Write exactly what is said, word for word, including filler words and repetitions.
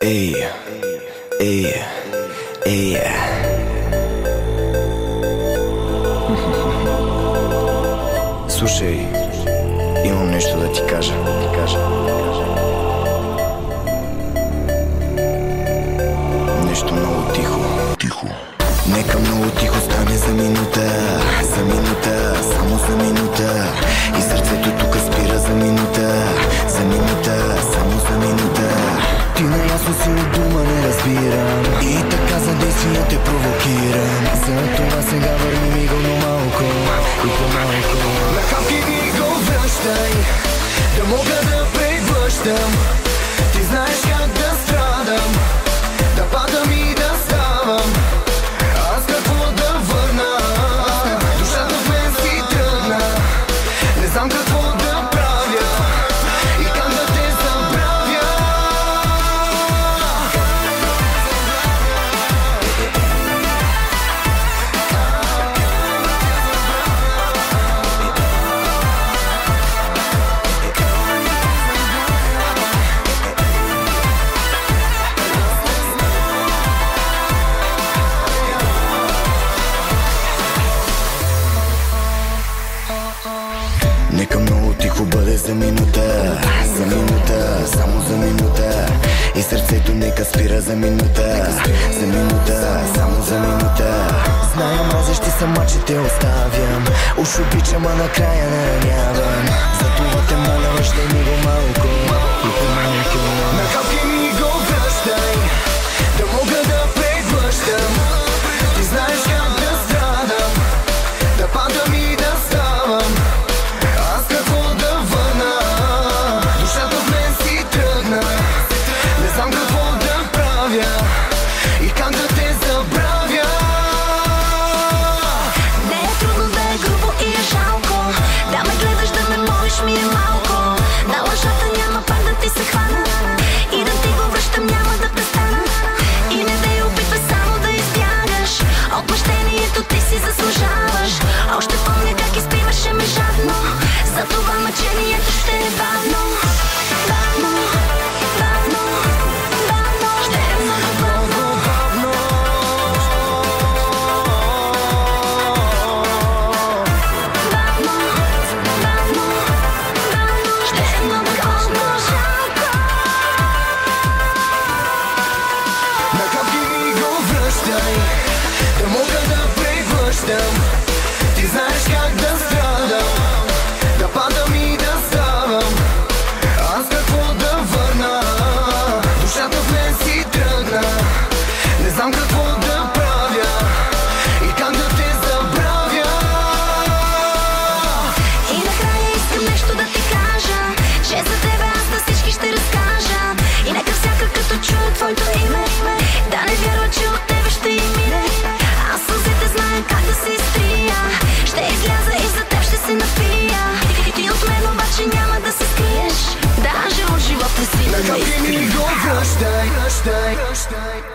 Ей, ей, ей. Слушай, имам нещо да ти кажа, ти кажа, нещо много тихо, тихо. Нека много тихо стане за минута, за минута, само за минута. И сърцето тук спира за минута, за минута, само за минута. Ти наясно си от дума не разбирам и така за действия те провокирам. За това сега върни ми го, но малко и по-малко. На хапки ми го връщай, да мога да преглъщам. Ти знаеш как да страдам, да падам и да ставам. Аз какво да върна, душата в мен си тръгна. Не знам какво да правя и как да те забравя. Нека много тихо бъде за минута, за минута, само за минута. И сърцето нека спира за минута, за минута, само за минута. Зная, мразещи сама, че те оставям. Уж обичам, а накрая не ранявам. Затова те моля, връщай ми го малко и по-малко. На хапки ми го връщай, да мога да преглъщам. Ти знаеш как да страдам, да падам и да ставам. Аз какво да върна, душата в мен си тръгна. Не знам какво да правя и как да те забравя. Не е трудно, да е грубо и е жалко. Да ме гледаш, да ме молиш ми е малко. На лъжата няма пак да ти се хвана и да ти го връщам няма да престана. И не да я опитвай само да избягаш от мъщението, ти си заслужаваш. Още помня как изпиваше ме жадно, за това мъчението ще е бавно. Бавно, бавно, бавно, ще е много бавно. Бавно, бавно, бавно, ще е много бавно. Жалко. На хапки ми го връщай, да мога да преглъщам. Ти знаеш как да страдам, да падам и да ставам. Аз какво да върна, душата в мен си тръгна. Не знам какво да правя и как да те забравя. И накрая искам нещо да ти кажа, че за тебе аз на всички ще разкажа. И нека всяка като чуе твоето име, да не вярва, че от тебе ще им мине. Аз сълзите знае как да се изтрия, ще изляза и за теб ще се напия. И ти от мен обаче няма да се скриеш, даже от живота си На да ме хапки ми изкриеш. го връщай, връщай, връщай.